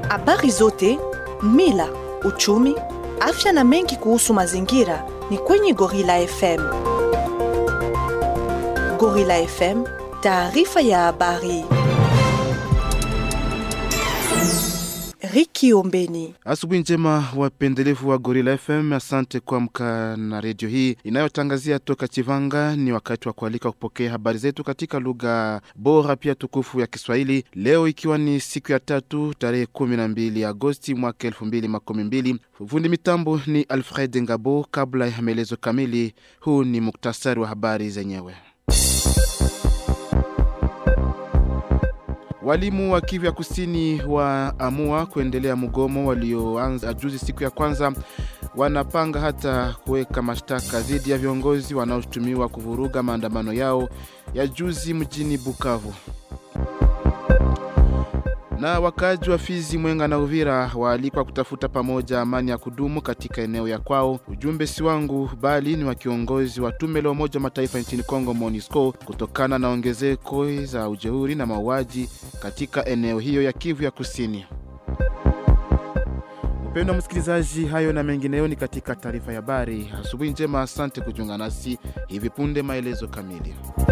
Habari zote, mila, uchumi, afya na mengi kuhusu mazingira ni kwenye Gorilla FM. Gorilla FM, taarifa ya habari. Riki Ombeni. Asubuhi njema wapendelevu wa Gorilla FM, asante kuamka na radio hii inayotangazia toka Chivanga. Ni wakati wa kualika kupokea habari zetu katika lugha bora pia tukufu ya Kiswahili. Leo ikiwa ni siku ya tatu tarehe 12 Agosti mwaka 2012. Fundi mitambo ni Alfred Ngabo. Kabla ya maelezo kamili, huu ni muktasari wa habari zenyewe. Walimu wa Kivu ya Kusini waamua kuendelea mgomo walioanza juzi siku ya kwanza. Wanapanga hata kuweka mashtaka dhidi ya viongozi wanaotumiwa kuvuruga maandamano yao ya juzi mjini Bukavu. Na wakaji wa Fizi, Mwenga na Uvira waalikwa kutafuta pamoja amani ya kudumu katika eneo ya kwao. Ujumbe si wangu bali ni wa kiongozi wa tume la Umoja Mataifa nchini Kongo MONUSCO, kutokana na ongezeko za ujeuri na mauaji katika eneo hiyo ya Kivu ya Kusini. Mpendwa msikilizaji, hayo na mengineyo ni katika taarifa ya habari. Asubuhi njema, asante kujiunga nasi. Hivi punde maelezo kamili.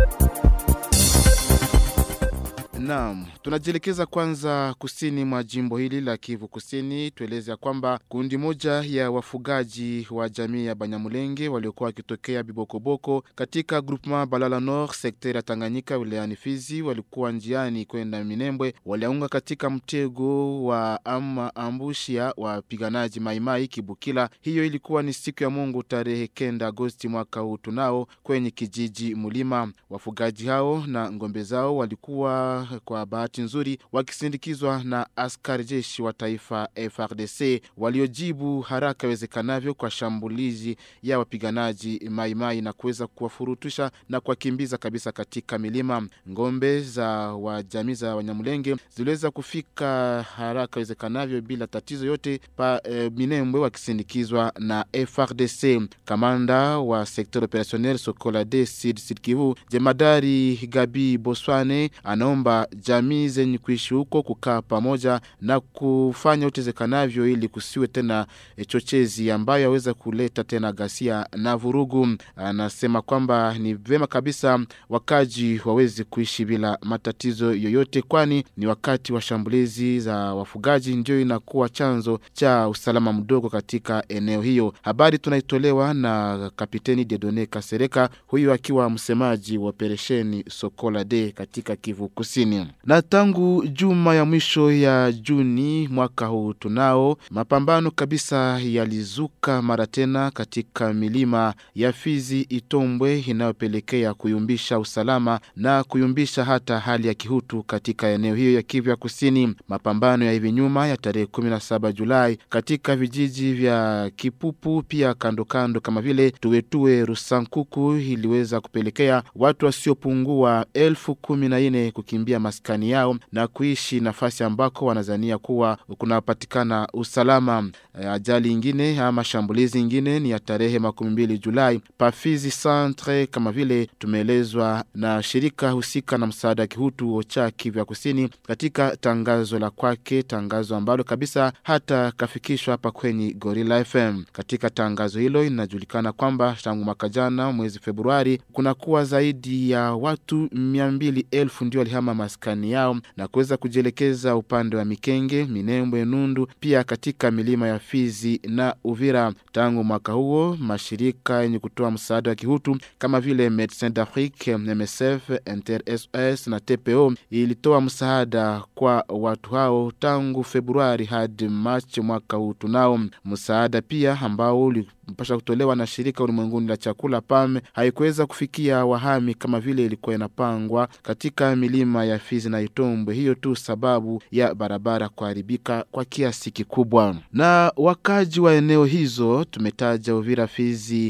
Naam, tunajielekeza kwanza kusini mwa jimbo hili la Kivu Kusini. Tueleze kwamba kundi moja ya wafugaji wa jamii ya Banyamulenge waliokuwa wakitokea Bibokoboko katika groupement Balala Nord sekta ya Tanganyika wilayani Fizi walikuwa njiani kwenda Minembwe, walianguka katika mtego wa ambushia wapiganaji Maimai Kibukila. Hiyo ilikuwa ni siku ya Mungu tarehe 9 Agosti mwaka huu tunao kwenye kijiji Mulima. Wafugaji hao na ngombe zao walikuwa kwa bahati nzuri wakisindikizwa na askari jeshi wa taifa FARDC waliojibu haraka iwezekanavyo kwa shambulizi ya wapiganaji Maimai na kuweza kuwafurutusha na kuwakimbiza kabisa katika milima. Ngombe za wajamii za Wanyamulenge ziliweza kufika haraka iwezekanavyo bila tatizo yote pa Minembwe wakisindikizwa na FARDC. Kamanda wa sektor operationnel Sokola de Sud Kivu, Jemadari Gabi Boswane, anaomba jamii zenye kuishi huko kukaa pamoja na kufanya utezekanavyo ili kusiwe tena chochezi ambayo yaweza kuleta tena ghasia na vurugu. Anasema kwamba ni vema kabisa wakaji waweze kuishi bila matatizo yoyote, kwani ni wakati wa shambulizi za wafugaji ndio inakuwa chanzo cha usalama mdogo katika eneo hiyo. Habari tunaitolewa na Kapiteni Dedone Kasereka, huyu akiwa msemaji wa operesheni Sokola de katika Kivu Kusini. Na tangu juma ya mwisho ya Juni mwaka huu tunao mapambano kabisa yalizuka mara tena katika milima ya Fizi Itombwe, inayopelekea kuyumbisha usalama na kuyumbisha hata hali ya kihutu katika eneo hiyo ya Kivu ya Kusini. Mapambano ya hivi nyuma ya tarehe 17 Julai katika vijiji vya Kipupu pia kando kama vile Tuwetue Rusankuku iliweza kupelekea watu wasiopungua 14,000 kukimbia maskani yao na kuishi nafasi ambako wanazania kuwa kunapatikana usalama. Ajali ingine ama shambulizi ingine ni ya tarehe 12 Julai pa Fizi Centre, kama vile tumeelezwa na shirika husika na msaada wa kihutu OCHA Kivu ya Kusini katika tangazo la kwake, tangazo ambalo kabisa hata kafikishwa hapa kwenye Gorilla FM. Katika tangazo hilo inajulikana kwamba tangu mwaka jana mwezi Februari kuna kuwa zaidi ya watu 200,000 ndio walihama maskani yao na kuweza kujielekeza upande wa Mikenge, Minembwe, Nundu pia katika milima ya Fizi na Uvira. Tangu mwaka huo mashirika yenye kutoa msaada wa kihutu kama vile Médecins d'Afrique, MSF, InterSOS na TPO ilitoa msaada kwa watu hao tangu Februari hadi Machi mwaka huu tunao. Msaada pia ambao mpasha kutolewa na shirika ulimwenguni la chakula PAM haikuweza kufikia wahami kama vile ilikuwa inapangwa katika milima ya Fizi na Itombwe. Hiyo tu sababu ya barabara kuharibika kwa kiasi kikubwa. Na wakaji wa eneo hizo tumetaja Uvira, Fizi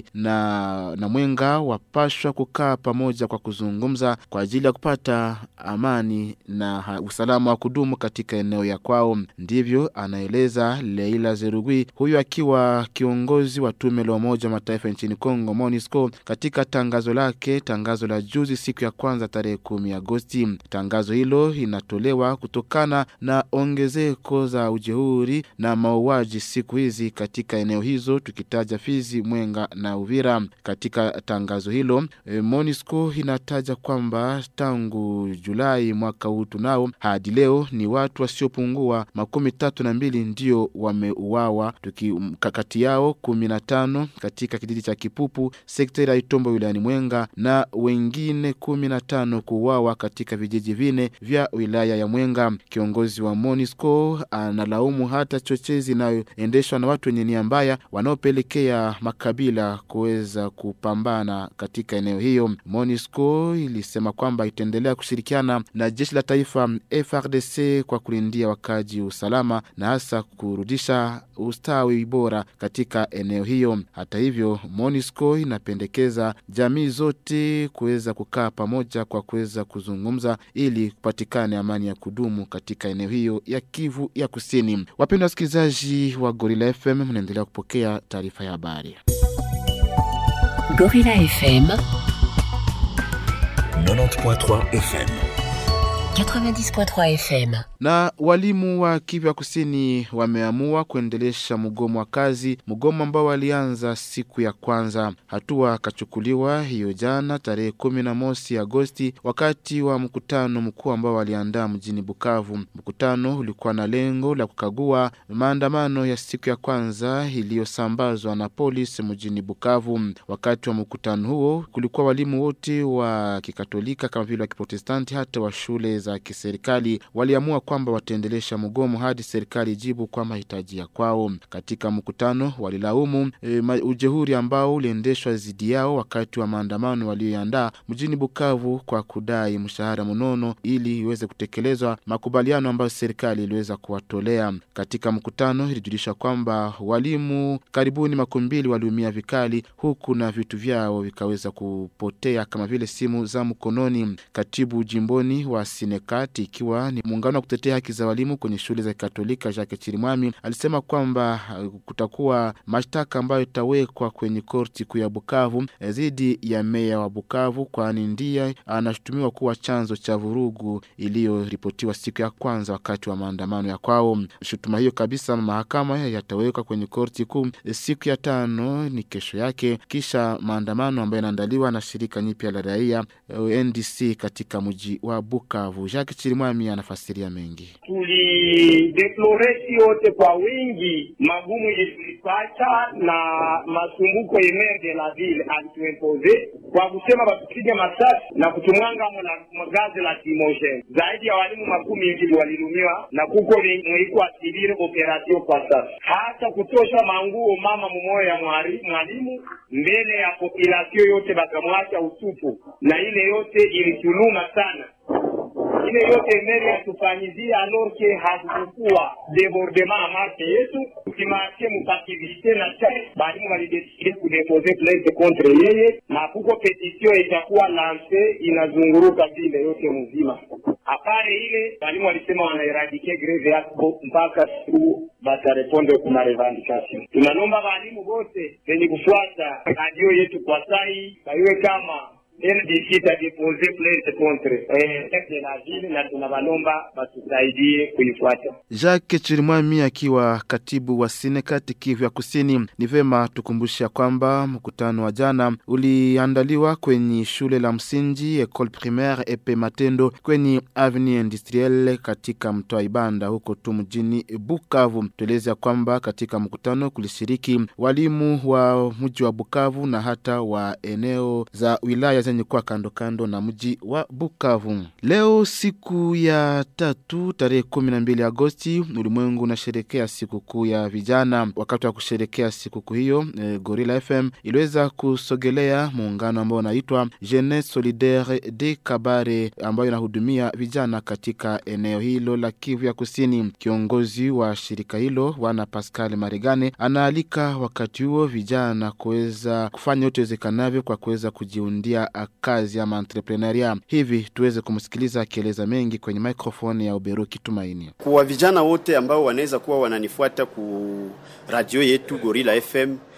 na Mwenga wapashwa kukaa pamoja kwa kuzungumza kwa ajili ya kupata amani na usalama wa kudumu katika eneo ya kwao. Ndivyo anaeleza Leila Zerugui, huyu akiwa kiongozi wa tume la Umoja wa Mataifa nchini Kongo MONUSCO katika tangazo la juzi siku ya kwanza tarehe 10 Agosti. Tangazo hilo inatolewa kutokana na ongezeko za ujeuri na mauaji siku hizi katika eneo hizo, tukitaja Fizi, Mwenga na Uvira. Katika tangazo hilo MONUSCO inataja kwamba tangu Julai mwaka huu tunao hadi leo ni watu wasiopungua 32 ndio wameuawa, kati yao 15 katika kijiji cha Kipupu, sekta ya Itombo wilayani Mwenga, na wengine 15 kuuawa katika vijiji vine vya wilaya ya Mwenga. Kiongozi wa MONUSCO analaumu hata chochezi inayoendeshwa na watu wenye nia mbaya wanaopelekea makabila kuweza kupambana katika eneo hiyo. MONUSCO ilisema kwamba itaendelea kushirikiana na jeshi la taifa FARDC kwa kulindia wakaji usalama na hasa kurudisha ustawi bora katika eneo hiyo. Hata hivyo, MONUSCO inapendekeza jamii zote kuweza kukaa pamoja kwa kuweza kuzungumza ili kupatikane amani ya kudumu katika eneo hiyo ya Kivu ya Kusini. Wapendwa wasikilizaji wa Gorilla FM, mnaendelea kupokea taarifa ya habari. Gorilla FM 90.3 FM 90.3 FM. Na walimu wa Kivu ya Kusini wameamua kuendelesha mgomo wa kazi, mgomo ambao walianza siku ya kwanza. Hatua kachukuliwa hiyo jana tarehe 11 Agosti wakati wa mkutano mkuu ambao waliandaa mjini Bukavu. Mkutano ulikuwa na lengo la kukagua maandamano ya siku ya kwanza iliyosambazwa na polisi mjini Bukavu. Wakati wa mkutano huo kulikuwa walimu wote wa Kikatolika kama vile wa Kiprotestanti hata wa shule za kiserikali waliamua kwamba wataendelesha mgomo hadi serikali jibu kwa mahitaji ya kwao. Katika mkutano walilaumu ujeuri ambao uliendeshwa dhidi yao wakati wa maandamano walioandaa mjini Bukavu kwa kudai mshahara mnono ili iweze kutekelezwa makubaliano ambayo serikali iliweza kuwatolea. Katika mkutano ilijulisha kwamba walimu karibuni 200 waliumia vikali, huku na vitu vyao vikaweza kupotea kama vile simu za mkononi. Katibu jimboni wa Sinekati, ikiwa ni muungano wa kutetea haki za walimu kwenye shule za Katolika, Jacques Chirimwami, alisema kwamba kutakuwa mashtaka ambayo itawekwa kwenye korti kuu ya Bukavu dhidi ya meya wa Bukavu, kwani ndiye anashutumiwa kuwa chanzo cha vurugu iliyoripotiwa siku ya kwanza wakati wa maandamano ya kwao. Shutuma hiyo kabisa mahakama yatawekwa kwenye korti kuu siku ya 5, ni kesho yake, kisha maandamano ambayo yanaandaliwa na shirika nyipya la raia NDC katika mji wa Bukavu. Jacques Chirimwami anafasiria mengi. Tulideplore yote kwa wingi magumu ilipata na masumbuko yenyewe de la ville alituimpose kwa kusema batupige masasi na kutumwanga magazi la kimoshe. Zaidi ya walimu 10 walilumiwa na kuko mwiko asibiri operation kwa sasa. Hata kutosha manguo mama mmoja ya mwalimu mbele ya population yote bakamwacha utupu, na ile yote ilituluma sana. Ile yote mbele ya tufanyizia alorke hazikuwa debordement marche yetu kimache mpakivite na chai balimu walideside kudepose plainte contre yeye na kuko petition itakuwa lance inazunguruka vile yote mzima. Apare ile balimu walisema wanaeradike greve yako mpaka siku batareponde kuna revendication. Tunanomba balimu wote wenye kufuata radio yetu kwa sai kaiwe kama NDC depose plainte contre la ville na tunabalomba batusaidie kuifuata. Jacques Chirimwami akiwa katibu wa Sinekati Kivu ya Kusini. Ni vema tukumbusha kwamba mkutano wa jana uliandaliwa kwenye shule la msingi École Primaire Epe Matendo kwenye Avenue Industrielle katika mtaa Ibanda huko tu mjini Bukavu. Tueleza kwamba katika mkutano kulishiriki walimu wa mji wa Bukavu na hata wa eneo za wilaya zenye kwa kando na mji wa Bukavu. Leo siku ya 3 tarehe 12 Agosti ulimwengu unasherehekea sikukuu ya vijana. Wakati wa kusherehekea sikukuu hiyo, Gorilla FM iliweza kusogelea muungano ambao unaitwa Jeunesse Solidaire de Kabare ambayo inahudumia vijana katika eneo hilo la Kivu ya Kusini. Kiongozi wa shirika hilo Bwana Pascal Marigane anaalika wakati huo vijana kuweza kufanya yote iwezekanavyo kwa kuweza kujiundia kazi ya entrepreneuria. Hivi tuweze kumsikiliza akieleza mengi kwenye microphone ya Uberuki Tumaini. Kwa vijana wote ambao wanaweza kuwa wananifuata ku radio yetu Gorilla FM,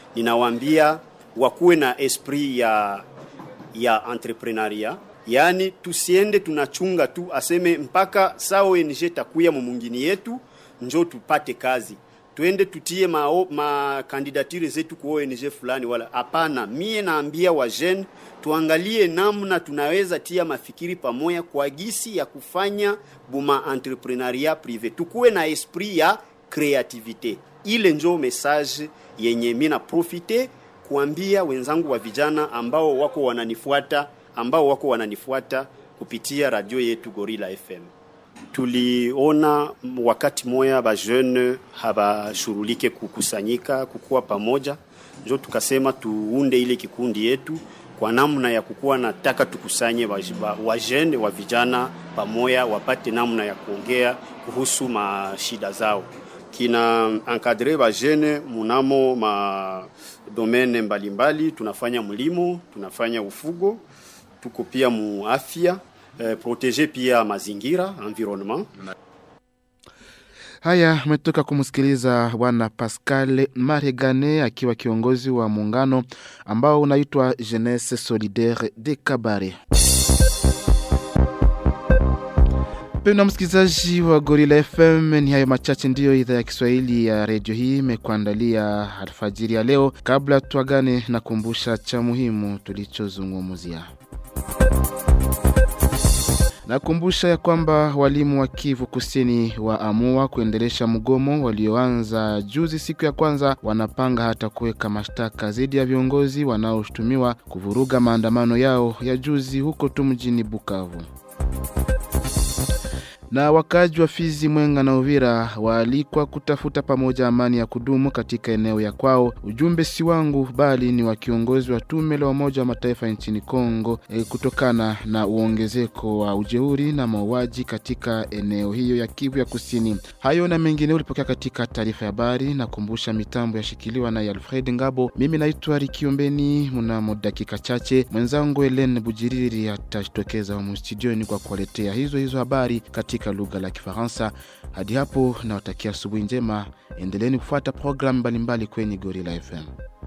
ninawaambia wakuwe na esprit ya entrepreneuria. Yani tusiende tunachunga tu aseme mpaka saa ONG takuya mwingine yetu njoo tupate kazi. Tuende tutie kandidatire zetu kwa ONG fulani wala hapana. Mie naambia wa jeune tuangalie namna tunaweza tia mafikiri pamoja kwa gisi ya kufanya buma entrepreneuria privé. Tukuwe na esprit ya creativite. Ile njoo message yenye mimi na profite kuambia wenzangu wa vijana ambao wako wananifuata kupitia radio yetu Gorilla FM. Tuliona wakati moya ba jeune habashurulike kukusanyika kukua pamoja, ndio tukasema tuunde ile kikundi yetu kwa namna ya kukua nataka tukusanye wa jeune wa vijana pamoja wapate namna ya kuongea kuhusu mashida zao. Kina encadrer ba jeune munamo ma domaine mbalimbali. Tunafanya mlimo, tunafanya ufugo, tuko pia mu afya, protéger pia mazingira, environnement. Haya, umetoka kumsikiliza Bwana Pascal Maregane akiwa kiongozi wa muungano ambao unaitwa Jeunesse Solidaire de Kabare. Pena msikilizaji wa Gorilla FM, ni hayo machache ndiyo idhaa ya Kiswahili ya radio hii imekuandalia alfajiri ya leo. Kabla tuagane, nakumbusha cha muhimu tulichozungumzia. Nakumbusha ya kwamba walimu wa Kivu Kusini waamua kuendelesha mgomo walioanza juzi siku ya kwanza. Wanapanga hata kuweka mashtaka dhidi ya viongozi wanaoshutumiwa kuvuruga maandamano yao ya juzi huko tu mjini Bukavu. Na wakaji wa Fizi, Mwenga na Uvira waalikwa kutafuta pamoja amani ya kudumu katika eneo ya kwao. Ujumbe si wangu bali ni wa kiongozi wa tume la Umoja wa Mataifa nchini Kongo kutokana na uongezeko wa ujeuri na mauaji katika eneo hiyo ya Kivu ya Kusini. Hayo na mengine ulipokea katika taarifa ya habari. Nakumbusha mitambo yashikiliwa na Alfred Ngabo. Mimi naitwa Rikiombeni. Mnamo dakika chache mwenzangu Helen Bujiriri atatokeza humu studioni kwa kuwaletea hizo habari katika lugha la Kifaransa. Hadi hapo nawatakia asubuhi njema. Endeleeni kufuata programu mbalimbali kwenye Gorilla FM.